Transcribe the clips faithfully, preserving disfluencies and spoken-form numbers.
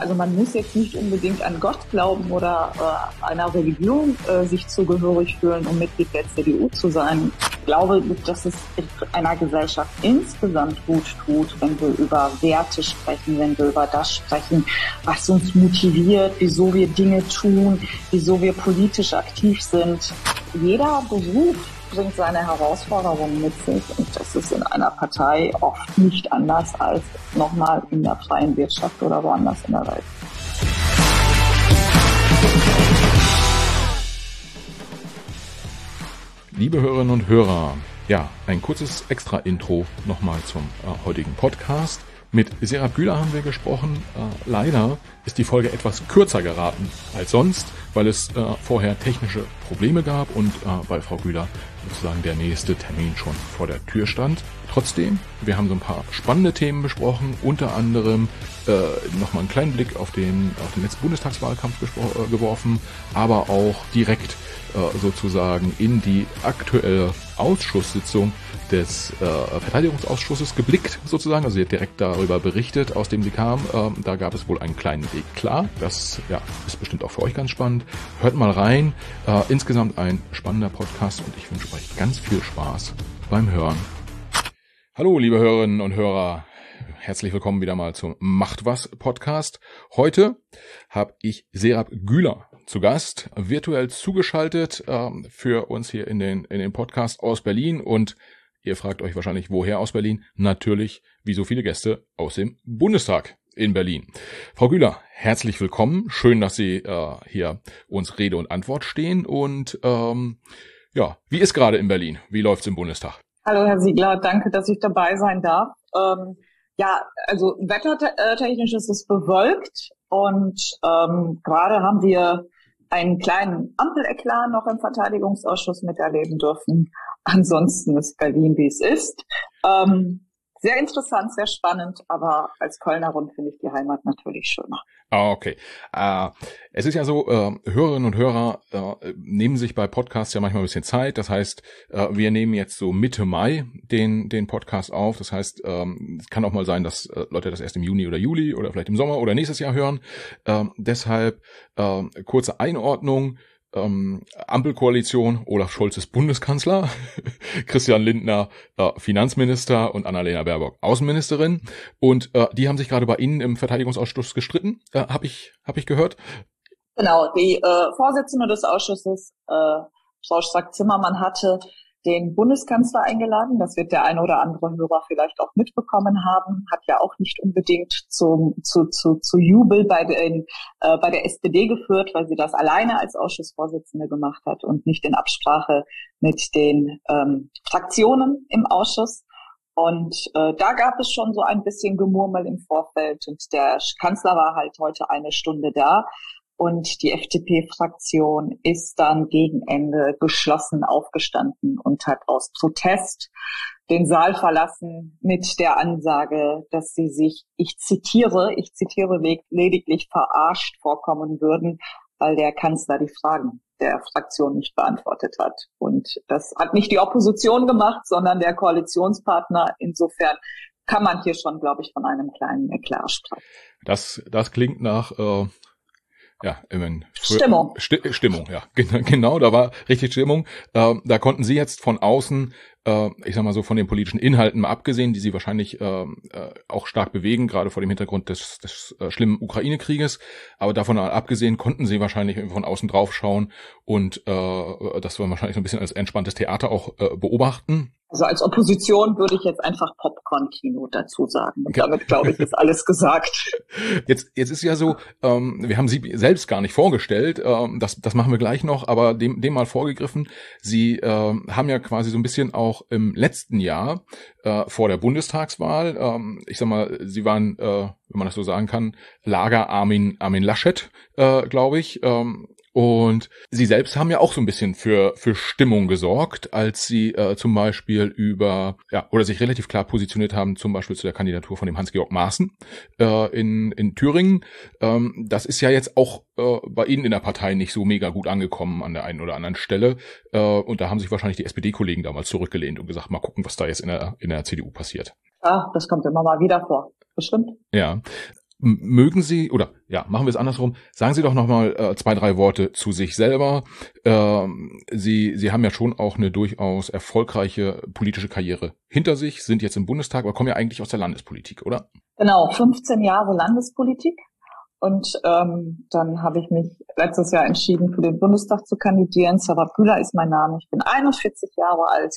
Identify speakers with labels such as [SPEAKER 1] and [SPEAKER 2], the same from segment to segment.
[SPEAKER 1] Also man muss jetzt nicht unbedingt an Gott glauben oder äh, einer Religion äh, sich zugehörig fühlen, um Mitglied der C D U zu sein. Ich glaube, dass es einer Gesellschaft insgesamt gut tut, wenn wir über Werte sprechen, wenn wir über das sprechen, was uns motiviert, wieso wir Dinge tun, wieso wir politisch aktiv sind. Jeder Beruf bringt seine Herausforderungen mit sich und das ist in einer Partei oft nicht anders als nochmal in der freien Wirtschaft oder woanders in der Welt.
[SPEAKER 2] Liebe Hörerinnen und Hörer, ja, ein kurzes Extra-Intro nochmal zum äh, heutigen Podcast. Mit Serap Güler haben wir gesprochen. Äh, leider ist die Folge etwas kürzer geraten als sonst, weil es äh, vorher technische Probleme gab und äh, bei Frau Güler sozusagen der nächste Termin schon vor der Tür stand. Trotzdem, wir haben so ein paar spannende Themen besprochen, unter anderem äh, nochmal einen kleinen Blick auf den, auf den letzten Bundestagswahlkampf gespro- äh, geworfen, aber auch direkt äh, sozusagen in die aktuelle Ausschusssitzung des äh, Verteidigungsausschusses geblickt, sozusagen. Also sie hat direkt darüber berichtet, aus dem sie kam. Ähm, da gab es wohl einen kleinen Weg klar. Das ja, ist bestimmt auch für euch ganz spannend. Hört mal rein. Äh, insgesamt ein spannender Podcast und ich wünsche euch ganz viel Spaß beim Hören. Hallo, liebe Hörerinnen und Hörer. Herzlich willkommen wieder mal zum Macht was Podcast. Heute habe ich Serap Güler zu Gast, virtuell zugeschaltet ähm, für uns hier in den in den Podcast aus Berlin und ihr fragt euch wahrscheinlich, woher aus Berlin? Natürlich, wie so viele Gäste, aus dem Bundestag in Berlin. Frau Güler, herzlich willkommen. Schön, dass Sie äh, hier uns Rede und Antwort stehen. Und ähm, ja, wie ist gerade in Berlin? Wie läuft's im Bundestag?
[SPEAKER 1] Hallo Herr Siegler, danke, dass ich dabei sein darf. Ähm, ja, also wettertechnisch ist es bewölkt und ähm, gerade haben wir einen kleinen Ampel-Eklat noch im Verteidigungsausschuss miterleben dürfen. Ansonsten ist Berlin, wie es ist. Ähm, sehr interessant, sehr spannend, aber als Kölnerin finde ich die Heimat natürlich schöner.
[SPEAKER 2] Ah, okay. Äh, es ist ja so, äh, Hörerinnen und Hörer äh, nehmen sich bei Podcasts ja manchmal ein bisschen Zeit. Das heißt, äh, wir nehmen jetzt so Mitte Mai den den Podcast auf. Das heißt, ähm, es kann auch mal sein, dass äh, Leute das erst im Juni oder Juli oder vielleicht im Sommer oder nächstes Jahr hören. Äh, deshalb äh, kurze Einordnung. Ähm, Ampelkoalition, Olaf Scholz ist Bundeskanzler, Christian Lindner äh, Finanzminister und Annalena Baerbock Außenministerin. Und äh, die haben sich gerade bei Ihnen im Verteidigungsausschuss gestritten, äh, habe ich hab ich gehört.
[SPEAKER 1] Genau, die äh, Vorsitzende des Ausschusses, äh, Frau Strack-Zimmermann, hatte den Bundeskanzler eingeladen. Das wird der eine oder andere Hörer vielleicht auch mitbekommen haben. Hat ja auch nicht unbedingt zum, zu, zu, zu Jubel bei, den, äh, bei der S P D geführt, weil sie das alleine als Ausschussvorsitzende gemacht hat und nicht in Absprache mit den ähm, Fraktionen im Ausschuss. Und äh, da gab es schon so ein bisschen Gemurmel im Vorfeld. Und der Kanzler war halt heute eine Stunde da. Und die F D P-Fraktion ist dann gegen Ende geschlossen aufgestanden und hat aus Protest den Saal verlassen mit der Ansage, dass sie sich, ich zitiere, ich zitiere lediglich verarscht vorkommen würden, weil der Kanzler die Fragen der Fraktion nicht beantwortet hat. Und das hat nicht die Opposition gemacht, sondern der Koalitionspartner. Insofern kann man hier schon, glaube ich, von einem kleinen Eklat sprechen.
[SPEAKER 2] Das, das klingt nach... Äh Ja, immerhin.
[SPEAKER 1] Stimmung.
[SPEAKER 2] Sti- Stimmung, ja. Genau, da war richtig Stimmung. Ähm, da konnten Sie jetzt von außen, äh, ich sag mal so von den politischen Inhalten mal abgesehen, die Sie wahrscheinlich äh, äh, auch stark bewegen, gerade vor dem Hintergrund des, des äh, schlimmen Ukraine-Krieges, aber davon abgesehen konnten Sie wahrscheinlich von außen draufschauen und äh, das wir wahrscheinlich so ein bisschen als entspanntes Theater auch äh, beobachten.
[SPEAKER 1] Also als Opposition würde ich jetzt einfach Popcorn-Kino dazu sagen. Und damit, glaube ich, ist alles gesagt.
[SPEAKER 2] Jetzt, jetzt ist ja so, ähm, wir haben Sie selbst gar nicht vorgestellt, ähm, das, das machen wir gleich noch, aber dem, dem mal vorgegriffen. Sie ähm, haben ja quasi so ein bisschen auch im letzten Jahr äh, vor der Bundestagswahl, ähm, ich sag mal, Sie waren, äh, wenn man das so sagen kann, Lager Armin, Armin Laschet, äh, glaube ich. Ähm, Und Sie selbst haben ja auch so ein bisschen für für Stimmung gesorgt, als Sie äh, zum Beispiel über, ja, oder sich relativ klar positioniert haben, zum Beispiel zu der Kandidatur von dem Hans-Georg Maaßen äh, in in Thüringen. Ähm, das ist ja jetzt auch äh, bei Ihnen in der Partei nicht so mega gut angekommen an der einen oder anderen Stelle. Äh, und da haben sich wahrscheinlich die S P D-Kollegen damals zurückgelehnt und gesagt, mal gucken, was da jetzt in der in der C D U passiert.
[SPEAKER 1] Ja, das kommt immer mal wieder vor. Bestimmt.
[SPEAKER 2] Ja. Mögen Sie, oder ja, machen wir es andersrum, sagen Sie doch nochmal äh, zwei, drei Worte zu sich selber. Ähm, Sie, Sie haben ja schon auch eine durchaus erfolgreiche politische Karriere hinter sich, sind jetzt im Bundestag, aber kommen ja eigentlich aus der Landespolitik, oder?
[SPEAKER 1] Genau, fünfzehn Jahre Landespolitik. Und ähm, dann habe ich mich letztes Jahr entschieden, für den Bundestag zu kandidieren. Serap Güler ist mein Name. Ich bin einundvierzig Jahre alt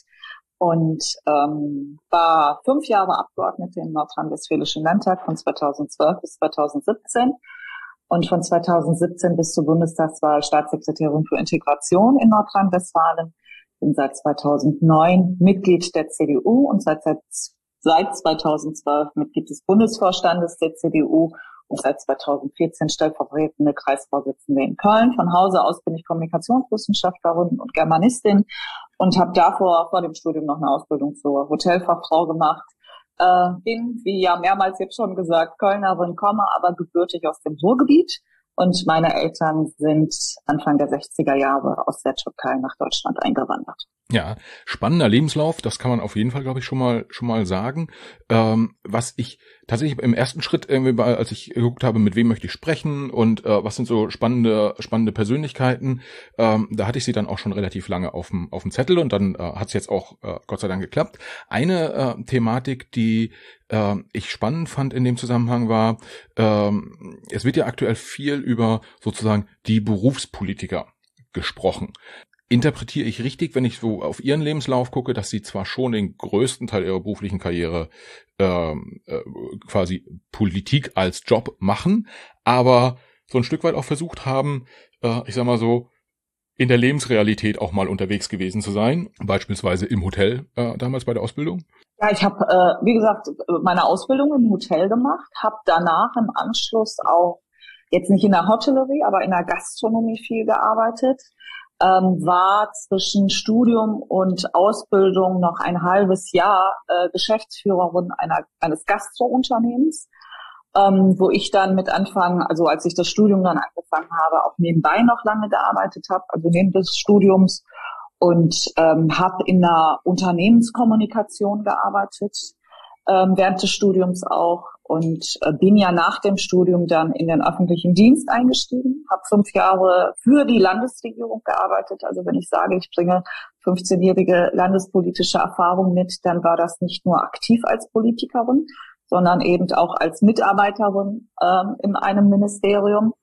[SPEAKER 1] und ähm, war fünf Jahre Abgeordnete im Nordrhein-Westfälischen Landtag von zweitausendzwölf bis zweitausendsiebzehn und von zweitausendsiebzehn bis zur Bundestagswahl Staatssekretärin für Integration in Nordrhein-Westfalen. Bin seit zweitausendneun Mitglied der C D U und seit, seit, seit zweitausendzwölf Mitglied des Bundesvorstandes der C D U und seit zweitausendvierzehn stellvertretende Kreisvorsitzende in Köln. Von Hause aus bin ich Kommunikationswissenschaftlerin und Germanistin und habe davor vor dem Studium noch eine Ausbildung zur Hotelfachfrau gemacht. Äh, bin, wie ja mehrmals jetzt schon gesagt, Kölnerin, komme aber gebürtig aus dem Ruhrgebiet. Und meine Eltern sind Anfang der sechziger Jahre aus der Türkei nach Deutschland eingewandert.
[SPEAKER 2] Ja, spannender Lebenslauf, das kann man auf jeden Fall, glaube ich, schon mal schon mal sagen. Ähm, was ich tatsächlich im ersten Schritt, irgendwie, als ich geguckt habe, mit wem möchte ich sprechen und äh, was sind so spannende spannende Persönlichkeiten, ähm, da hatte ich sie dann auch schon relativ lange auf dem auf dem Zettel und dann äh, hat es jetzt auch äh, Gott sei Dank geklappt. Eine äh, Thematik, die äh, ich spannend fand in dem Zusammenhang war, äh, es wird ja aktuell viel über sozusagen die Berufspolitiker gesprochen. Interpretiere ich richtig, wenn ich so auf Ihren Lebenslauf gucke, dass Sie zwar schon den größten Teil Ihrer beruflichen Karriere äh, äh, quasi Politik als Job machen, aber so ein Stück weit auch versucht haben, äh, ich sag mal so, in der Lebensrealität auch mal unterwegs gewesen zu sein, beispielsweise im Hotel äh, damals bei der Ausbildung?
[SPEAKER 1] Ja, ich habe, äh, wie gesagt, meine Ausbildung im Hotel gemacht, habe danach im Anschluss auch, jetzt nicht in der Hotellerie, aber in der Gastronomie viel gearbeitet. Ähm, war zwischen Studium und Ausbildung noch ein halbes Jahr äh, Geschäftsführerin einer, eines Gastrounternehmens, ähm, wo ich dann mit Anfang, also als ich das Studium dann angefangen habe, auch nebenbei noch lange gearbeitet habe, also neben des Studiums und ähm, habe in der Unternehmenskommunikation gearbeitet, ähm, während des Studiums auch. Und äh, bin ja nach dem Studium dann in den öffentlichen Dienst eingestiegen, habe fünf Jahre für die Landesregierung gearbeitet. Also wenn ich sage, ich bringe fünfzehnjährige landespolitische Erfahrung mit, dann war das nicht nur aktiv als Politikerin, sondern eben auch als Mitarbeiterin ähm, in einem Ministerium.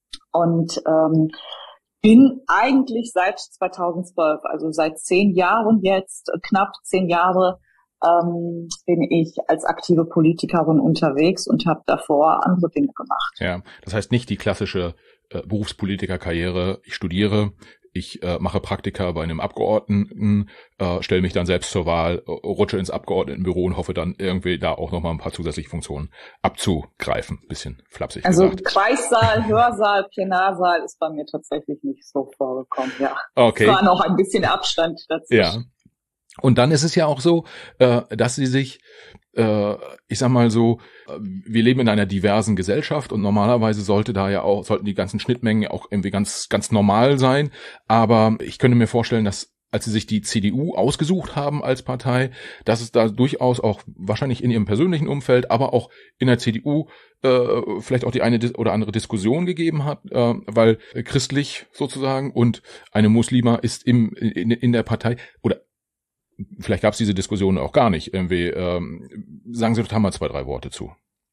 [SPEAKER 1] Und ähm, bin eigentlich seit zweitausendzwölf, also seit zehn Jahren jetzt, knapp zehn Jahre, Ähm, bin ich als aktive Politikerin unterwegs und habe davor andere Dinge gemacht.
[SPEAKER 2] Ja, das heißt nicht die klassische äh, Berufspolitikerkarriere. Ich studiere, ich äh, mache Praktika bei einem Abgeordneten, äh, stelle mich dann selbst zur Wahl, äh, rutsche ins Abgeordnetenbüro und hoffe dann irgendwie da auch nochmal ein paar zusätzliche Funktionen abzugreifen. Bisschen flapsig
[SPEAKER 1] also
[SPEAKER 2] gesagt.
[SPEAKER 1] Also Kreissaal, Hörsaal, Plenarsaal ist bei mir tatsächlich nicht so vorgekommen, ja.
[SPEAKER 2] Okay.
[SPEAKER 1] Es war noch ein bisschen Abstand dazwischen.
[SPEAKER 2] Ja. Und dann ist es ja auch so, äh, dass sie sich, äh, ich sag mal so, wir leben in einer diversen Gesellschaft und normalerweise sollte da ja auch, sollten die ganzen Schnittmengen auch irgendwie ganz, ganz normal sein. Aber ich könnte mir vorstellen, dass als sie sich die C D U ausgesucht haben als Partei, dass es da durchaus auch wahrscheinlich in ihrem persönlichen Umfeld, aber auch in der C D U äh, vielleicht auch die eine oder andere Diskussion gegeben hat, äh, weil christlich sozusagen und eine Muslima ist im in, in der Partei oder vielleicht gab es diese Diskussion auch gar nicht. Irgendwie, ähm, sagen Sie doch da mal zwei, drei Worte zu.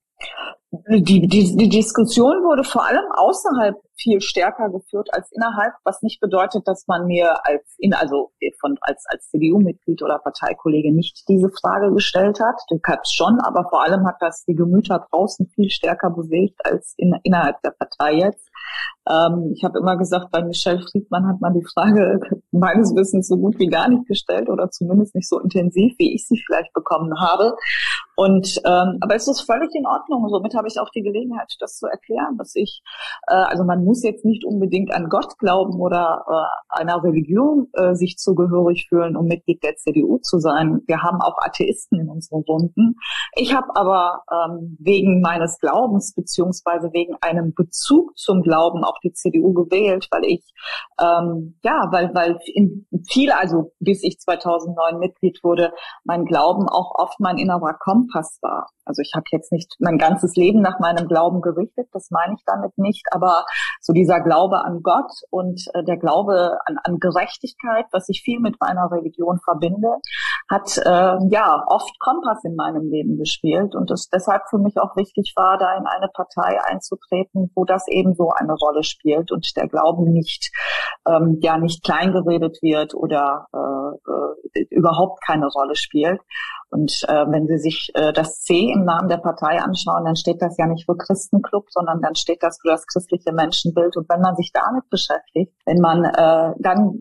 [SPEAKER 1] Die, die, die Diskussion wurde vor allem außerhalb viel stärker geführt als innerhalb, was nicht bedeutet, dass man mir als in, also von als als C D U-Mitglied oder Parteikollege nicht diese Frage gestellt hat. Die hat es schon, aber vor allem hat das die Gemüter draußen viel stärker bewegt als in, innerhalb der Partei jetzt. Ähm, ich habe immer gesagt, bei Michelle Friedmann hat man die Frage meines Wissens so gut wie gar nicht gestellt oder zumindest nicht so intensiv, wie ich sie vielleicht bekommen habe. Und ähm, aber es ist völlig in Ordnung. Somit habe ich auch die Gelegenheit, das zu erklären, dass ich, äh, also man man muss jetzt nicht unbedingt an Gott glauben oder äh, einer Religion äh, sich zugehörig fühlen, um Mitglied der C D U zu sein. Wir haben auch Atheisten in unseren Runden. Ich habe aber ähm, wegen meines Glaubens beziehungsweise wegen einem Bezug zum Glauben auch die C D U gewählt, weil ich ähm, ja, weil weil in viel, also bis ich zweitausendneun Mitglied wurde, mein Glauben auch oft mein innerer Kompass war. Also ich habe jetzt nicht mein ganzes Leben nach meinem Glauben gerichtet, das meine ich damit nicht, aber so dieser Glaube an Gott und äh, der Glaube an, an Gerechtigkeit, was ich viel mit meiner Religion verbinde, hat äh, ja oft Kompass in meinem Leben gespielt und es deshalb für mich auch wichtig war, da in eine Partei einzutreten, wo das ebenso eine Rolle spielt und der Glauben nicht ähm, ja nicht kleingeredet wird oder äh, äh, überhaupt keine Rolle spielt. Und äh, wenn Sie sich äh, das C im Namen der Partei anschauen, dann steht das ja nicht für Christenclub, sondern dann steht das für das christliche Menschenbild. Und wenn man sich damit beschäftigt, wenn man äh, dann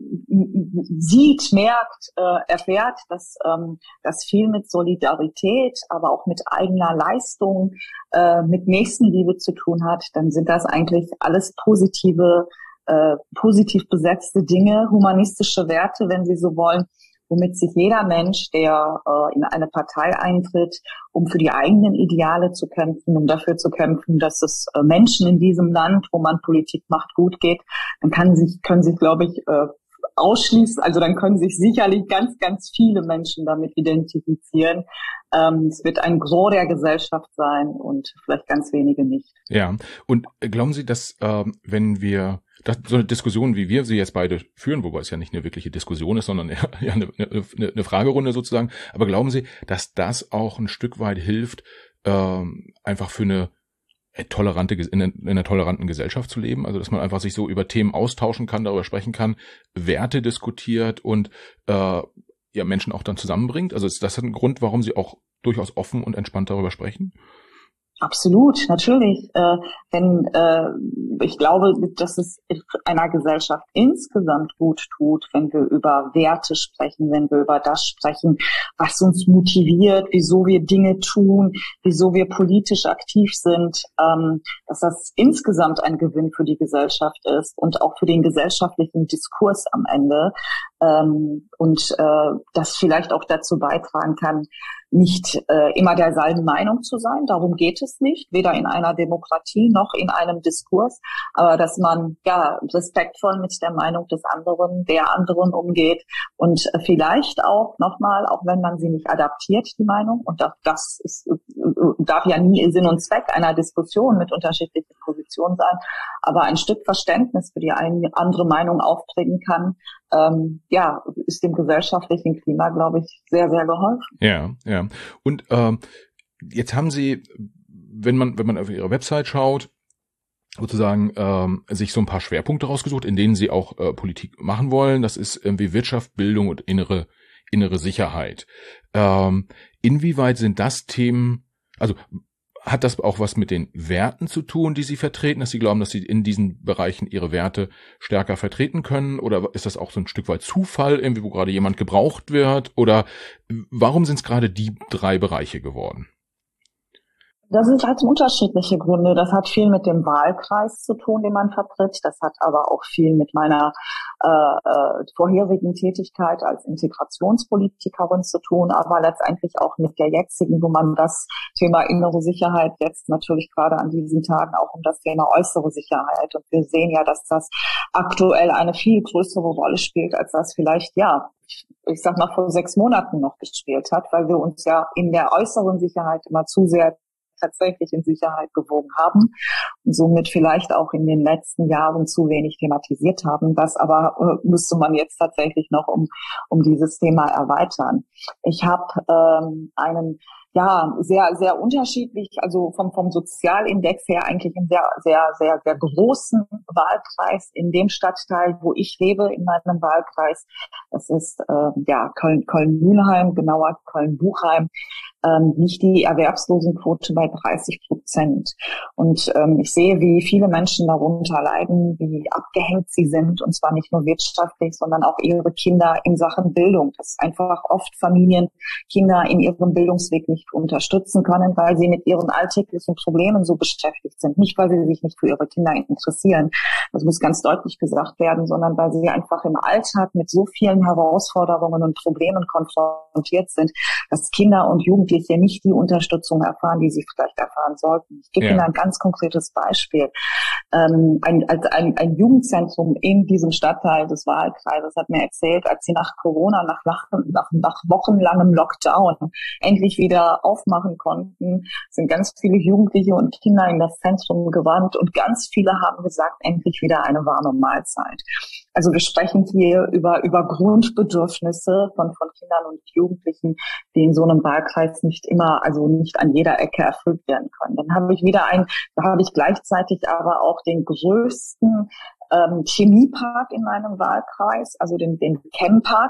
[SPEAKER 1] sieht, merkt, äh, erfährt, dass ähm, das viel mit Solidarität, aber auch mit eigener Leistung, äh, mit Nächstenliebe zu tun hat, dann sind das eigentlich alles positive, äh, positiv besetzte Dinge, humanistische Werte, wenn Sie so wollen, womit sich jeder Mensch, der äh, in eine Partei eintritt, um für die eigenen Ideale zu kämpfen, um dafür zu kämpfen, dass es äh, Menschen in diesem Land, wo man Politik macht, gut geht, dann kann sich, können sich, glaube ich, äh, ausschließen, also dann können sich sicherlich ganz, ganz viele Menschen damit identifizieren. Ähm, es wird ein Gros der Gesellschaft sein und vielleicht ganz wenige nicht.
[SPEAKER 2] Ja, und glauben Sie, dass ähm, wenn wir das, so eine Diskussion, wie wir sie jetzt beide führen, wobei es ja nicht eine wirkliche Diskussion ist, sondern eher, ja, eine, eine, eine Fragerunde sozusagen, aber glauben Sie, dass das auch ein Stück weit hilft, ähm, einfach für eine tolerante, in einer toleranten Gesellschaft zu leben, also dass man einfach sich so über Themen austauschen kann, darüber sprechen kann, Werte diskutiert und äh, ja Menschen auch dann zusammenbringt? Also ist das ein Grund, warum Sie auch durchaus offen und entspannt darüber sprechen?
[SPEAKER 1] Absolut, natürlich. Äh, denn äh, ich glaube, dass es einer Gesellschaft insgesamt gut tut, wenn wir über Werte sprechen, wenn wir über das sprechen, was uns motiviert, wieso wir Dinge tun, wieso wir politisch aktiv sind, ähm, dass das insgesamt ein Gewinn für die Gesellschaft ist und auch für den gesellschaftlichen Diskurs am Ende. Ähm, und äh, das vielleicht auch dazu beitragen kann, nicht äh, immer derselben Meinung zu sein. Darum geht es nicht, weder in einer Demokratie noch in einem Diskurs, aber dass man ja respektvoll mit der Meinung des anderen, der anderen umgeht und äh, vielleicht auch nochmal, auch wenn man sie nicht adaptiert, die Meinung, und das, das ist, äh, darf ja nie Sinn und Zweck einer Diskussion mit unterschiedlichen Positionen sein, aber ein Stück Verständnis für die eine andere Meinung aufbringen kann, ähm, ja, ist dem gesellschaftlichen Klima, glaube ich, sehr, sehr geholfen.
[SPEAKER 2] Ja, ja. Und ähm, jetzt haben Sie, wenn man wenn man auf Ihre Website schaut, sozusagen ähm, sich so ein paar Schwerpunkte rausgesucht, in denen Sie auch äh, Politik machen wollen. Das ist irgendwie Wirtschaft, Bildung und innere innere Sicherheit. Ähm, inwieweit sind das Themen, also hat das auch was mit den Werten zu tun, die Sie vertreten, dass Sie glauben, dass Sie in diesen Bereichen Ihre Werte stärker vertreten können? Oder ist das auch so ein Stück weit Zufall, irgendwie, wo gerade jemand gebraucht wird? Oder warum sind es gerade die drei Bereiche geworden?
[SPEAKER 1] Das sind halt unterschiedliche Gründe. Das hat viel mit dem Wahlkreis zu tun, den man vertritt. Das hat aber auch viel mit meiner äh, äh, vorherigen Tätigkeit als Integrationspolitikerin zu tun, aber letztendlich auch mit der jetzigen, wo man das Thema innere Sicherheit jetzt natürlich gerade an diesen Tagen auch um das Thema äußere Sicherheit. Und wir sehen ja, dass das aktuell eine viel größere Rolle spielt, als das vielleicht, ja, ich sag mal, vor sechs Monaten noch gespielt hat, weil wir uns ja in der äußeren Sicherheit immer zu sehr tatsächlich in Sicherheit gewogen haben und somit vielleicht auch in den letzten Jahren zu wenig thematisiert haben. Das aber äh, müsste man jetzt tatsächlich noch um um dieses Thema erweitern. Ich habe ähm, einen ja sehr sehr unterschiedlich, also vom vom Sozialindex her eigentlich einen sehr sehr sehr sehr großen Wahlkreis in dem Stadtteil, wo ich lebe, in meinem Wahlkreis. Das ist äh, ja Köln Köln-Mülheim, genauer Köln-Buchheim. Ähm, liegt die Erwerbslosenquote bei dreißig Prozent. Und ähm, ich sehe, wie viele Menschen darunter leiden, wie abgehängt sie sind, und zwar nicht nur wirtschaftlich, sondern auch ihre Kinder in Sachen Bildung. Dass einfach oft Familien Kinder in ihrem Bildungsweg nicht nicht unterstützen können, weil sie mit ihren alltäglichen Problemen so beschäftigt sind. Nicht, weil sie sich nicht für ihre Kinder interessieren, das muss ganz deutlich gesagt werden, sondern weil sie einfach im Alltag mit so vielen Herausforderungen und Problemen konfrontiert sind, dass Kinder und Jugendliche nicht die Unterstützung erfahren, die sie vielleicht erfahren sollten. Ich gebe ja. Ihnen ein ganz konkretes Beispiel. Ähm, ein, ein, ein Jugendzentrum in diesem Stadtteil des Wahlkreises hat mir erzählt, als sie nach Corona, nach, nach, nach wochenlangem Lockdown endlich wieder aufmachen konnten, sind ganz viele Jugendliche und Kinder in das Zentrum gewandt und ganz viele haben gesagt, endlich wieder eine warme Mahlzeit. Also wir sprechen hier über, über Grundbedürfnisse von, von Kindern und Jugendlichen, die in so einem Wahlkreis nicht immer, also nicht an jeder Ecke erfüllt werden können. Dann habe ich wieder ein, da habe ich gleichzeitig aber auch den größten ähm, Chemiepark in meinem Wahlkreis, also den, den Chempark,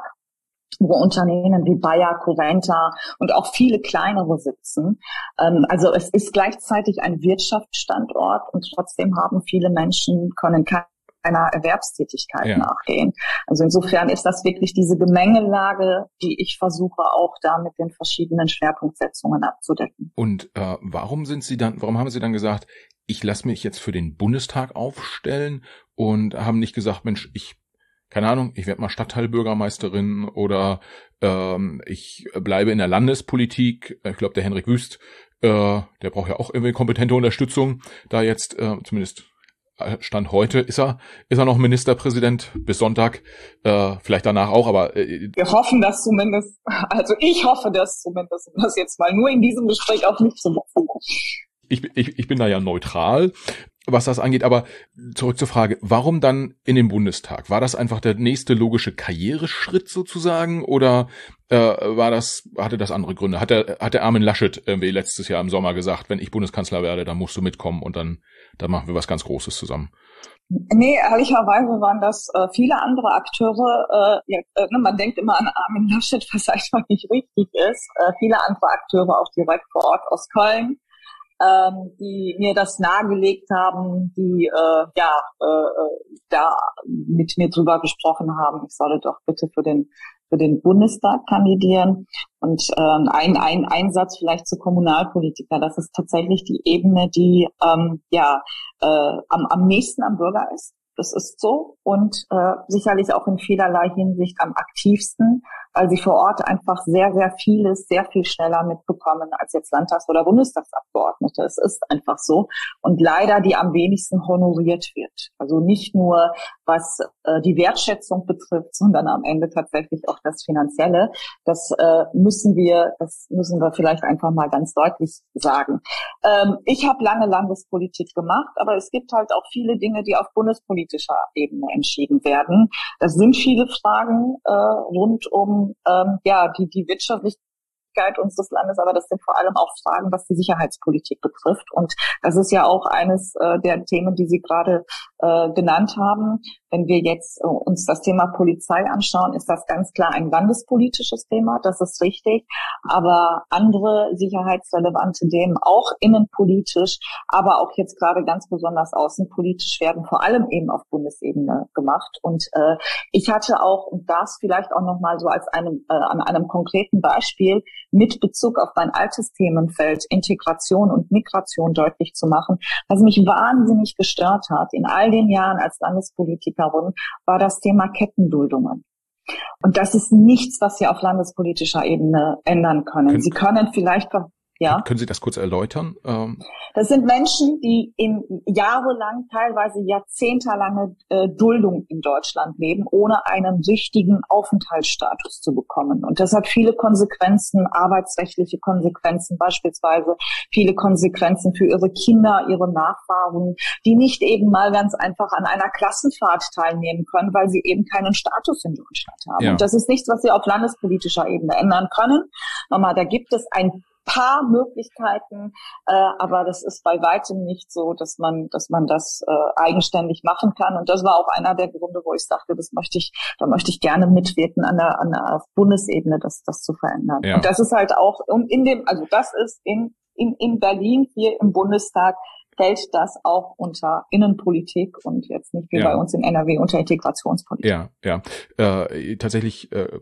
[SPEAKER 1] wo Unternehmen wie Bayer, Currenta und auch viele kleinere sitzen. Ähm, also es ist gleichzeitig ein Wirtschaftsstandort und trotzdem haben viele Menschen, können keine einer Erwerbstätigkeit ja. nachgehen. Also insofern ist das wirklich diese Gemengelage, die ich versuche auch da mit den verschiedenen Schwerpunktsetzungen abzudecken.
[SPEAKER 2] Und äh, warum sind Sie dann, warum haben Sie dann gesagt, ich lasse mich jetzt für den Bundestag aufstellen und haben nicht gesagt, Mensch, ich keine Ahnung, ich werde mal Stadtteilbürgermeisterin oder ähm, ich bleibe in der Landespolitik. Ich glaube, der Henrik Wüst, äh, der braucht ja auch irgendwie kompetente Unterstützung. Da jetzt äh, zumindest Stand heute ist er ist er noch Ministerpräsident bis Sonntag, äh, vielleicht danach auch, aber
[SPEAKER 1] äh, wir hoffen das zumindest. Also ich hoffe das zumindest, um das jetzt mal nur in diesem Gespräch auf mich zu beziehen.
[SPEAKER 2] Ich, ich, ich bin da ja neutral, was das angeht, aber zurück zur Frage, warum dann in den Bundestag? War das einfach der nächste logische Karriereschritt sozusagen oder äh, war das, hatte das andere Gründe? Hat der, hat der Armin Laschet irgendwie letztes Jahr im Sommer gesagt, wenn ich Bundeskanzler werde, dann musst du mitkommen und dann, dann machen wir was ganz Großes zusammen?
[SPEAKER 1] Nee, ehrlicherweise waren das äh, viele andere Akteure. Äh, ja, äh, man denkt immer an Armin Laschet, was einfach nicht richtig ist. Äh, viele andere Akteure auch direkt vor Ort aus Köln, ähm, die mir das nahegelegt haben, die äh, ja äh, da mit mir drüber gesprochen haben, ich solle doch bitte für den für den Bundestag kandidieren. Und ähm, ein, ein Einsatz vielleicht zu Kommunalpolitiker, das ist tatsächlich die Ebene, die ähm, ja äh, am, am nächsten am Bürger ist. Das ist so und äh, sicherlich auch in vielerlei Hinsicht am aktivsten, weil sie vor Ort einfach sehr, sehr vieles, sehr viel schneller mitbekommen als jetzt Landtags- oder Bundestagsabgeordnete. Es ist einfach so und leider die am wenigsten honoriert wird. Also nicht nur, was äh, die Wertschätzung betrifft, sondern am Ende tatsächlich auch das Finanzielle. Das äh, müssen wir, das müssen wir vielleicht einfach mal ganz deutlich sagen. Ähm, ich habe lange Landespolitik gemacht, aber es gibt halt auch viele Dinge, die auf Bundespolitik Ebene entschieden werden. Das sind viele Fragen äh, rund um ähm, ja die die Wirtschaftlichkeit unseres Landes, aber das sind vor allem auch Fragen, was die Sicherheitspolitik betrifft. Und das ist ja auch eines äh, der Themen, die Sie gerade äh, genannt haben. Wenn wir jetzt äh, uns das Thema Polizei anschauen, ist das ganz klar ein landespolitisches Thema, das ist richtig. Aber andere sicherheitsrelevante Themen, auch innenpolitisch, aber auch jetzt gerade ganz besonders außenpolitisch, werden vor allem eben auf Bundesebene gemacht. Und äh, ich hatte auch, und das vielleicht auch nochmal so als einem äh, an einem konkreten Beispiel, mit Bezug auf mein altes Themenfeld Integration und Migration deutlich zu machen. Was mich wahnsinnig gestört hat in all den Jahren als Landespolitikerin, war das Thema Kettenduldungen. Und das ist nichts, was Sie auf landespolitischer Ebene ändern können. können Sie können vielleicht... Ja.
[SPEAKER 2] Können Sie das kurz erläutern? Ähm
[SPEAKER 1] Das sind Menschen, die in jahrelang, teilweise jahrzehntelange äh, Duldung in Deutschland leben, ohne einen richtigen Aufenthaltsstatus zu bekommen. Und das hat viele Konsequenzen, arbeitsrechtliche Konsequenzen beispielsweise, viele Konsequenzen für ihre Kinder, ihre Nachfahren, die nicht eben mal ganz einfach an einer Klassenfahrt teilnehmen können, weil sie eben keinen Status in Deutschland haben. Ja. Und das ist nichts, was Sie auf landespolitischer Ebene ändern können. Nochmal, da gibt es ein paar Möglichkeiten, äh, aber das ist bei weitem nicht so, dass man, dass man das äh, eigenständig machen kann. Und das war auch einer der Gründe, wo ich sagte, das möchte ich, da möchte ich gerne mitwirken an der, an der auf Bundesebene, das, das zu verändern. Ja. Und das ist halt auch, und in dem, also das ist in, in, in Berlin hier im Bundestag fällt das auch unter Innenpolitik und jetzt nicht wie ja. bei uns in N R W unter Integrationspolitik.
[SPEAKER 2] Ja, ja. Äh, tatsächlich äh,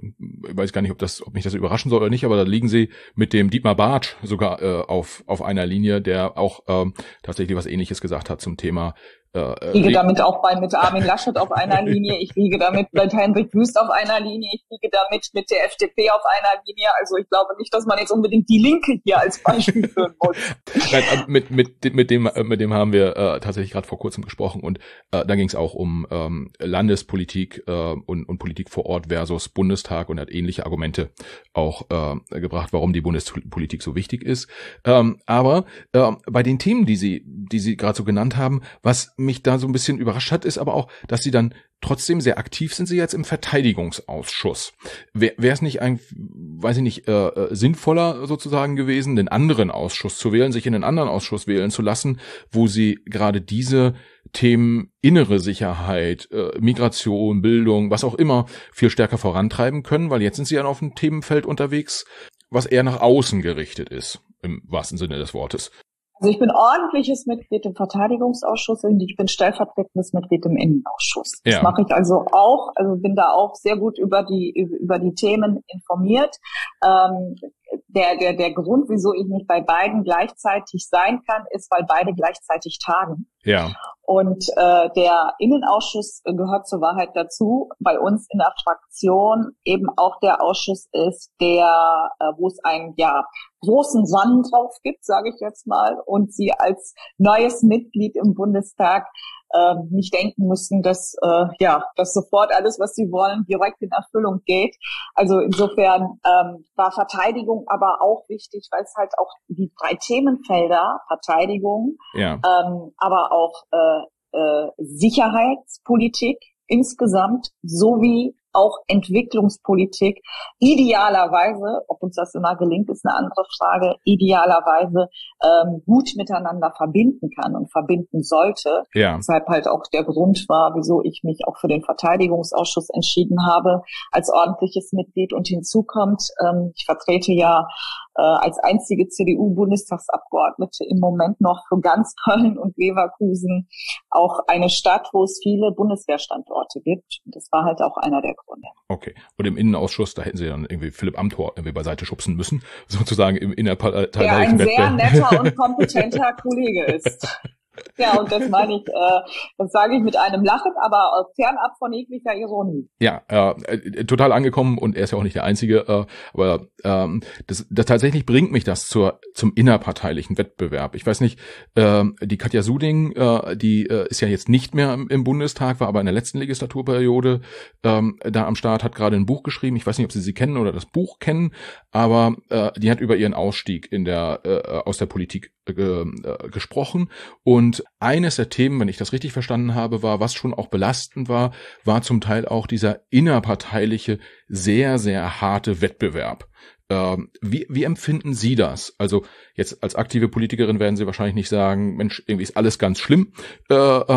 [SPEAKER 2] ich weiß gar nicht, ob das, ob mich das überraschen soll oder nicht, aber da liegen sie mit dem Dietmar Bartsch sogar äh, auf auf einer Linie, der auch ähm, tatsächlich was Ähnliches gesagt hat zum Thema.
[SPEAKER 1] Ich liege damit auch bei mit Armin Laschet auf einer Linie, ich liege damit mit Hendrik Wüst auf einer Linie, ich liege damit mit der F D P auf einer Linie. Also ich glaube nicht, dass man jetzt unbedingt die Linke hier als Beispiel führen muss.
[SPEAKER 2] Nein, mit, mit, mit, dem, mit dem haben wir äh, tatsächlich gerade vor kurzem gesprochen und äh, da ging es auch um ähm, Landespolitik äh, und, und Politik vor Ort versus Bundestag und hat ähnliche Argumente auch äh, gebracht, warum die Bundespolitik so wichtig ist. Ähm, aber äh, bei den Themen, die Sie, die Sie gerade so genannt haben, was mich da so ein bisschen überrascht hat, ist aber auch, dass sie dann trotzdem sehr aktiv sind, sie jetzt im Verteidigungsausschuss. Wäre es nicht ein, weiß ich nicht, äh, sinnvoller sozusagen gewesen, den anderen Ausschuss zu wählen, sich in einen anderen Ausschuss wählen zu lassen, wo sie gerade diese Themen innere Sicherheit, äh, Migration, Bildung, was auch immer, viel stärker vorantreiben können, weil jetzt sind sie ja auf einem Themenfeld unterwegs, was eher nach außen gerichtet ist, im wahrsten Sinne des Wortes.
[SPEAKER 1] Also ich bin ordentliches Mitglied im Verteidigungsausschuss und ich bin stellvertretendes Mitglied im Innenausschuss. Das ja. mache ich also auch, also bin da auch sehr gut über die über die Themen informiert. Ähm, der der der Grund, wieso ich nicht bei beiden gleichzeitig sein kann, ist, weil beide gleichzeitig tagen.
[SPEAKER 2] Ja.
[SPEAKER 1] Und äh, der Innenausschuss gehört zur Wahrheit dazu. Bei uns in der Fraktion eben auch der Ausschuss ist, der, äh, wo es einen ja großen Sonnendrauf gibt, sage ich jetzt mal, und Sie als neues Mitglied im Bundestag äh, nicht denken müssen, dass äh, ja, dass sofort alles, was Sie wollen, direkt in Erfüllung geht. Also insofern ähm, war Verteidigung aber auch wichtig, weil es halt auch die drei Themenfelder Verteidigung, ja. ähm, aber auch äh, äh, Sicherheitspolitik insgesamt sowie auch Entwicklungspolitik idealerweise, ob uns das immer gelingt, ist eine andere Frage, idealerweise ähm, gut miteinander verbinden kann und verbinden sollte. Ja. Deshalb halt auch der Grund war, wieso ich mich auch für den Verteidigungsausschuss entschieden habe als ordentliches Mitglied. Und hinzu kommt, ähm, ich vertrete ja äh, als einzige C D U-Bundestagsabgeordnete im Moment noch für ganz Köln und Leverkusen auch eine Stadt, wo es viele Bundeswehrstandorte gibt. Und das war halt auch einer der Gründe.
[SPEAKER 2] Okay. Und im Innenausschuss, da hätten Sie dann irgendwie Philipp Amthor irgendwie beiseite schubsen müssen, sozusagen im innerparteilichen
[SPEAKER 1] Wettbewerb. Der ein sehr netter und kompetenter Kollege ist. Ja, und das meine ich, äh, das sage ich mit einem Lachen, aber fernab von jeglicher Ironie.
[SPEAKER 2] Ja, äh, total angekommen und er ist ja auch nicht der Einzige, äh, aber ähm, das, das tatsächlich bringt mich das zur zum innerparteilichen Wettbewerb. Ich weiß nicht, äh, die Katja Suding, äh, die äh, ist ja jetzt nicht mehr im, im Bundestag, war aber in der letzten Legislaturperiode ähm, da am Start, hat gerade ein Buch geschrieben. Ich weiß nicht, ob Sie sie kennen oder das Buch kennen, aber äh, die hat über ihren Ausstieg in der äh, aus der Politik äh, äh, gesprochen. Und eines der Themen, wenn ich das richtig verstanden habe, war, was schon auch belastend war, war zum Teil auch dieser innerparteiliche, sehr, sehr harte Wettbewerb. Ähm, wie, wie empfinden Sie das? Also jetzt als aktive Politikerin werden Sie wahrscheinlich nicht sagen, Mensch, irgendwie ist alles ganz schlimm. Äh,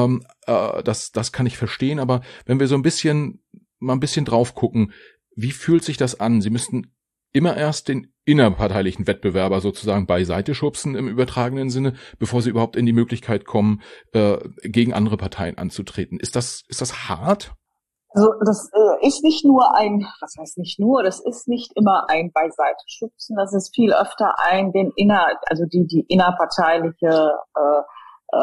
[SPEAKER 2] äh, das, das kann ich verstehen. Aber wenn wir so ein bisschen, mal ein bisschen drauf gucken, wie fühlt sich das an? Sie müssten immer erst den innerparteilichen Wettbewerber sozusagen beiseite schubsen im übertragenen Sinne, bevor sie überhaupt in die Möglichkeit kommen, äh, gegen andere Parteien anzutreten. Ist das, ist das hart?
[SPEAKER 1] Also das äh, ist nicht nur ein, was heißt nicht nur, das ist nicht immer ein beiseite schubsen, das ist viel öfter ein, den inner, also die die innerparteiliche äh,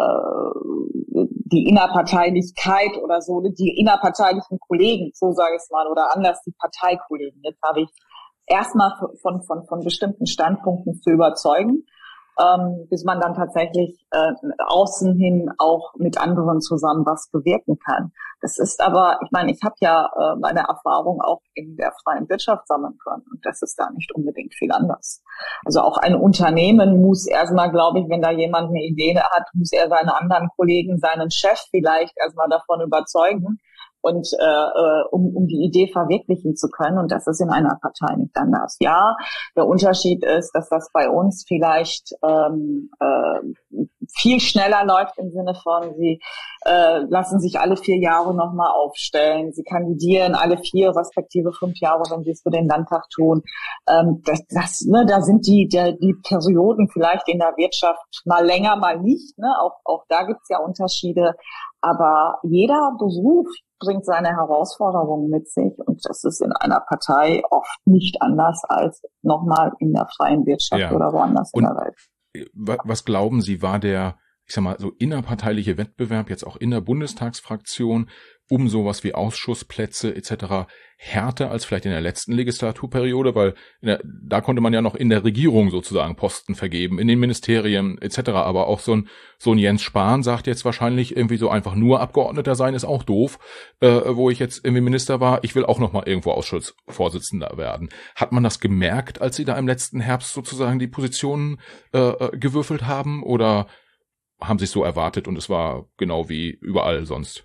[SPEAKER 1] äh, die Innerparteilichkeit oder so, die innerparteilichen Kollegen, so sage ich es mal, oder anders die Parteikollegen. Jetzt habe ich erstmal von, von, von bestimmten Standpunkten zu überzeugen, ähm, bis man dann tatsächlich äh, außen hin auch mit anderen zusammen was bewirken kann. Das ist aber, ich meine, ich habe ja äh, meine Erfahrung auch in der freien Wirtschaft sammeln können und das ist da nicht unbedingt viel anders. Also auch ein Unternehmen muss erstmal, glaube ich, wenn da jemand eine Idee hat, muss er seine anderen Kollegen, seinen Chef vielleicht erstmal davon überzeugen, und äh, um, um die Idee verwirklichen zu können. Und das ist in einer Partei nicht anders. Ja, der Unterschied ist, dass das bei uns vielleicht ähm, äh, viel schneller läuft im Sinne von, sie äh, lassen sich alle vier Jahre nochmal aufstellen. Sie kandidieren alle vier, respektive fünf Jahre, wenn sie es für den Landtag tun. Ähm, das, das, ne, da sind die, der, die Perioden vielleicht in der Wirtschaft mal länger, mal nicht. Ne? Auch, auch da gibt's ja Unterschiede. Aber jeder Beruf bringt seine Herausforderungen mit sich und das ist in einer Partei oft nicht anders als nochmal in der freien Wirtschaft
[SPEAKER 2] Ja.
[SPEAKER 1] oder woanders
[SPEAKER 2] Und
[SPEAKER 1] in der Welt.
[SPEAKER 2] Was glauben Sie, war der, ich sag mal, so innerparteiliche Wettbewerb jetzt auch in der Bundestagsfraktion um sowas wie Ausschussplätze et cetera härter als vielleicht in der letzten Legislaturperiode, weil in der, da konnte man ja noch in der Regierung sozusagen Posten vergeben, in den Ministerien et cetera. Aber auch so ein so ein Jens Spahn sagt jetzt wahrscheinlich irgendwie so einfach nur Abgeordneter sein ist auch doof, äh, wo ich jetzt irgendwie Minister war. Ich will auch noch mal irgendwo Ausschussvorsitzender werden. Hat man das gemerkt, als Sie da im letzten Herbst sozusagen die Positionen äh, gewürfelt haben, oder haben Sie es so erwartet und es war genau wie überall sonst?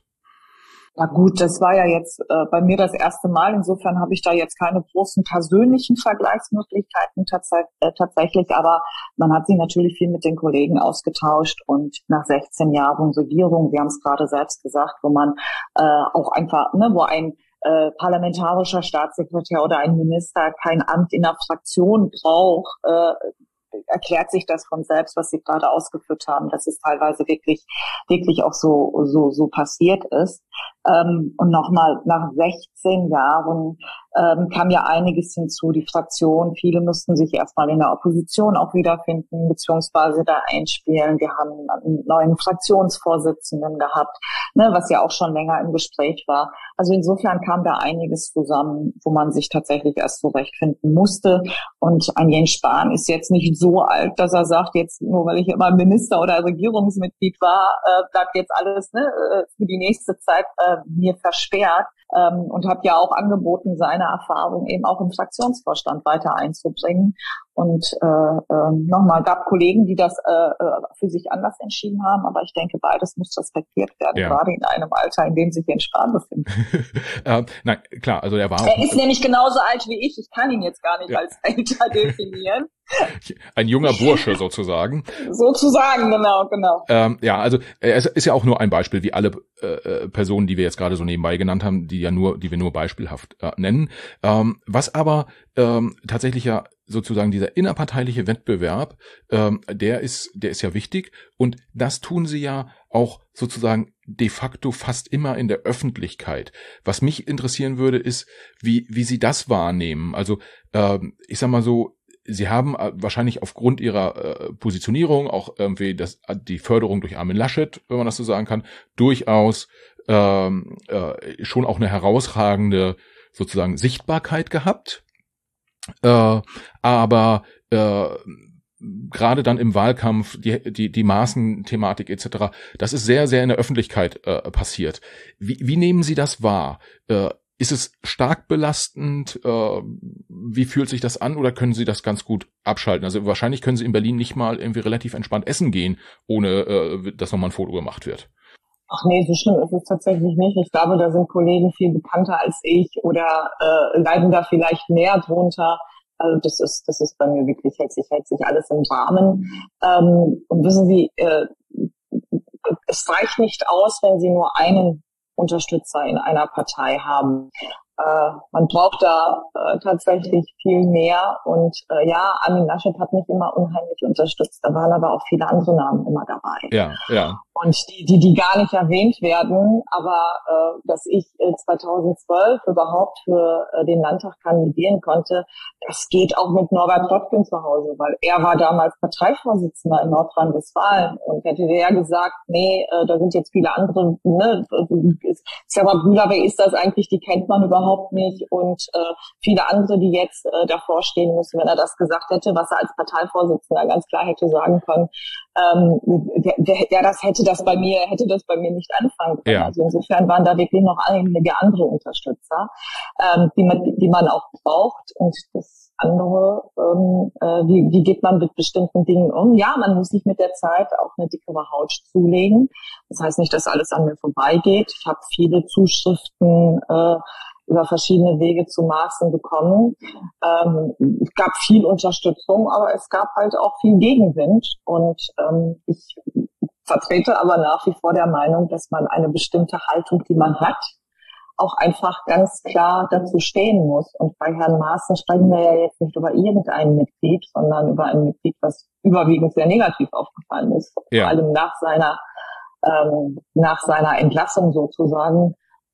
[SPEAKER 1] Na gut, das war ja jetzt äh, bei mir das erste Mal. Insofern habe ich da jetzt keine großen persönlichen Vergleichsmöglichkeiten tats- äh, tatsächlich. Aber man hat sich natürlich viel mit den Kollegen ausgetauscht. Und nach sechzehn Jahren Regierung, wir haben es gerade selbst gesagt, wo man äh, auch einfach, ne, wo ein äh, parlamentarischer Staatssekretär oder ein Minister kein Amt in der Fraktion braucht, äh, erklärt sich das von selbst, was Sie gerade ausgeführt haben, dass es teilweise wirklich, wirklich auch so, so, so passiert ist. Ähm, und nochmal, nach sechzehn Jahren ähm, kam ja einiges hinzu. Die Fraktion, viele mussten sich erstmal in der Opposition auch wiederfinden, beziehungsweise da einspielen. Wir haben einen neuen Fraktionsvorsitzenden gehabt, ne, was ja auch schon länger im Gespräch war. Also insofern kam da einiges zusammen, wo man sich tatsächlich erst zurechtfinden musste. Und ein Jens Spahn ist jetzt nicht so alt, dass er sagt, jetzt nur weil ich immer Minister oder Regierungsmitglied war, äh, bleibt jetzt alles, ne, für die nächste Zeit äh, mir versperrt. Ähm, und habe ja auch angeboten, seine Erfahrung eben auch im Fraktionsvorstand weiter einzubringen. Und äh, äh, nochmal, gab Kollegen, die das äh, für sich anders entschieden haben, aber ich denke, beides muss respektiert werden,
[SPEAKER 2] Ja.
[SPEAKER 1] gerade in einem Alter, in dem sich Jens Spahn befindet.
[SPEAKER 2] äh, nein, klar, also er war auch...
[SPEAKER 1] Er ist nämlich genauso alt wie ich, ich kann ihn jetzt gar nicht ja. als älter definieren.
[SPEAKER 2] Ein junger Bursche sozusagen.
[SPEAKER 1] Sozusagen, genau, genau.
[SPEAKER 2] Ähm, ja, also es ist ja auch nur ein Beispiel, wie alle äh, Personen, die wir jetzt gerade so nebenbei genannt haben, die ja nur, die wir nur beispielhaft äh, nennen. Ähm, was aber ähm, tatsächlich ja sozusagen dieser innerparteiliche Wettbewerb, ähm, der ist, der ist ja wichtig, und das tun sie ja auch sozusagen de facto fast immer in der Öffentlichkeit. Was mich interessieren würde, ist, wie wie sie das wahrnehmen. Also ähm, ich sag mal so, Sie haben wahrscheinlich aufgrund Ihrer äh, Positionierung, auch irgendwie das, die Förderung durch Armin Laschet, wenn man das so sagen kann, durchaus ähm, äh, schon auch eine herausragende sozusagen Sichtbarkeit gehabt. Äh, aber äh, gerade dann im Wahlkampf, die die die Maßenthematik et cetera, das ist sehr, sehr in der Öffentlichkeit äh, passiert. Wie, wie nehmen Sie das wahr? Äh, Ist es stark belastend? Äh, wie fühlt sich das an, oder können Sie das ganz gut abschalten? Also wahrscheinlich können Sie in Berlin nicht mal irgendwie relativ entspannt essen gehen, ohne äh, dass nochmal ein Foto gemacht wird.
[SPEAKER 1] Ach nee, so schlimm ist es tatsächlich nicht. Ich glaube, da sind Kollegen viel bekannter als ich oder äh, leiden da vielleicht mehr drunter. Also das ist, das ist bei mir wirklich, hält sich, hält sich alles im Rahmen. Ähm, und wissen Sie, äh, es reicht nicht aus, wenn Sie nur einen Unterstützer in einer Partei haben. Äh, man braucht da äh, tatsächlich viel mehr. Und äh, ja, Armin Laschet hat mich immer unheimlich unterstützt. Da waren aber auch viele andere Namen immer dabei.
[SPEAKER 2] Ja, ja.
[SPEAKER 1] Und die, die, die gar nicht erwähnt werden. Aber äh, dass ich äh, zweitausendzwölf überhaupt für äh, den Landtag kandidieren konnte, das geht auch mit Norbert Röttgen zu Hause, weil er war damals Parteivorsitzender in Nordrhein-Westfalen. Und hätte der gesagt, nee, äh, da sind jetzt viele andere, ne, Sarah Bühler, wer ist das eigentlich, die kennt man überhaupt nicht. Und äh, viele andere, die jetzt äh, davor stehen müssen, wenn er das gesagt hätte, was er als Parteivorsitzender ganz klar hätte sagen können, ähm, der, der, der das hätte das bei mir, hätte das bei mir nicht anfangen können.
[SPEAKER 2] Ja.
[SPEAKER 1] Also insofern waren da wirklich noch einige andere Unterstützer, ähm, die man, die man auch braucht. Und das andere, ähm, äh, wie, wie geht man mit bestimmten Dingen um? Ja, man muss sich mit der Zeit auch eine dickere Haut zulegen. Das heißt nicht, dass alles an mir vorbeigeht. Ich habe viele Zuschriften äh, über verschiedene Wege zu Maßen bekommen. Ähm, es gab viel Unterstützung, aber es gab halt auch viel Gegenwind. Und ähm, ich vertrete aber nach wie vor der Meinung, dass man eine bestimmte Haltung, die man hat, auch einfach ganz klar dazu stehen muss. Und bei Herrn Maaßen sprechen wir ja jetzt nicht über irgendein Mitglied, sondern über ein Mitglied, was überwiegend sehr negativ aufgefallen ist.
[SPEAKER 2] Ja.
[SPEAKER 1] Vor allem nach seiner, ähm, nach seiner Entlassung sozusagen.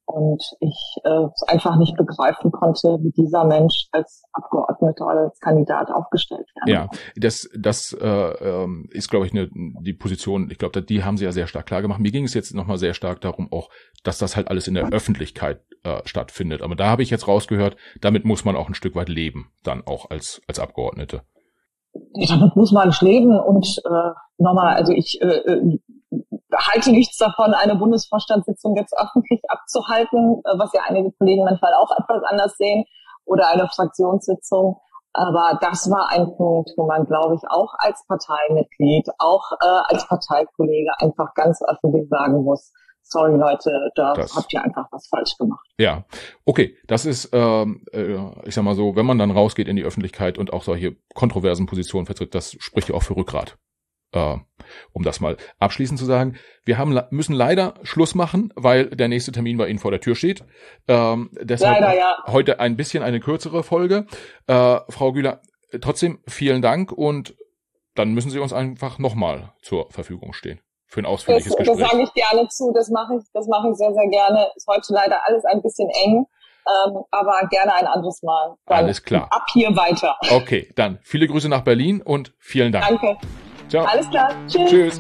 [SPEAKER 1] Und ich äh, einfach nicht begreifen konnte, wie dieser Mensch als Abgeordneter oder als Kandidat aufgestellt werden
[SPEAKER 2] Ja, das das äh, ähm, ist, glaube ich, eine, die Position, ich glaube, die haben sie ja sehr stark klar gemacht. Mir ging es jetzt nochmal sehr stark darum auch, dass das halt alles in der Öffentlichkeit äh, stattfindet. Aber da habe ich jetzt rausgehört, damit muss man auch ein Stück weit leben, dann auch als als Abgeordnete.
[SPEAKER 1] Ja, damit muss man leben und äh, nochmal, also ich äh, halte nichts davon, eine Bundesvorstandssitzung jetzt öffentlich abzuhalten, was ja einige Kollegen manchmal auch etwas anders sehen, oder eine Fraktionssitzung. Aber das war ein Punkt, wo man, glaube ich, auch als Parteimitglied, auch äh, als Parteikollege einfach ganz öffentlich sagen muss, sorry Leute, da das, habt ihr einfach was falsch gemacht.
[SPEAKER 2] Ja, okay, das ist, ähm, äh, ich sag mal so, wenn man dann rausgeht in die Öffentlichkeit und auch solche kontroversen Positionen vertritt, das spricht ja auch für Rückgrat. Uh, um das mal abschließend zu sagen, wir haben müssen leider Schluss machen, weil der nächste Termin bei Ihnen vor der Tür steht. Uh, deshalb
[SPEAKER 1] leider, ja.
[SPEAKER 2] Heute ein bisschen eine kürzere Folge. Uh, Frau Güler, trotzdem vielen Dank und dann müssen Sie uns einfach nochmal zur Verfügung stehen für ein ausführliches
[SPEAKER 1] das,
[SPEAKER 2] Gespräch.
[SPEAKER 1] Das sage ich gerne zu, das mache ich, das mache ich sehr, sehr gerne. Ist heute leider alles ein bisschen eng, ähm, aber gerne ein anderes Mal. Dann
[SPEAKER 2] alles klar.
[SPEAKER 1] Ab hier weiter.
[SPEAKER 2] Okay, dann viele Grüße nach Berlin und vielen Dank.
[SPEAKER 1] Danke.
[SPEAKER 2] Ciao.
[SPEAKER 1] Alles klar. Tschüss.
[SPEAKER 2] Tschüss.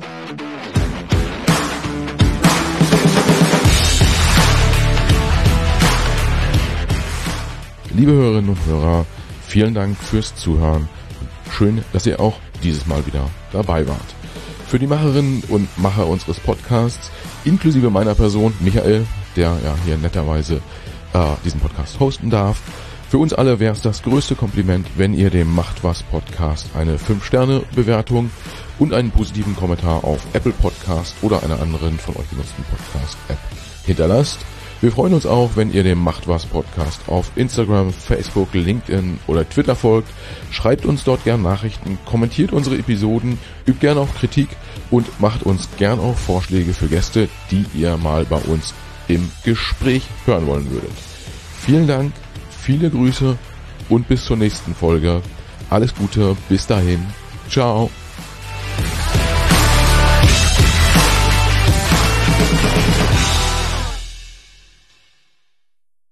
[SPEAKER 2] Liebe Hörerinnen und Hörer, vielen Dank fürs Zuhören. Schön, dass ihr auch dieses Mal wieder dabei wart. Für die Macherinnen und Macher unseres Podcasts, inklusive meiner Person, Michael, der ja hier netterweise äh, diesen Podcast hosten darf, für uns alle wäre es das größte Kompliment, wenn ihr dem Macht was Podcast eine fünf Sterne Bewertung und einen positiven Kommentar auf Apple Podcast oder einer anderen von euch genutzten Podcast-App hinterlasst. Wir freuen uns auch, wenn ihr dem Macht was Podcast auf Instagram, Facebook, LinkedIn oder Twitter folgt. Schreibt uns dort gern Nachrichten, kommentiert unsere Episoden, übt gern auch Kritik und macht uns gern auch Vorschläge für Gäste, die ihr mal bei uns im Gespräch hören wollen würdet. Vielen Dank. Viele Grüße und bis zur nächsten Folge. Alles Gute, bis dahin. Ciao.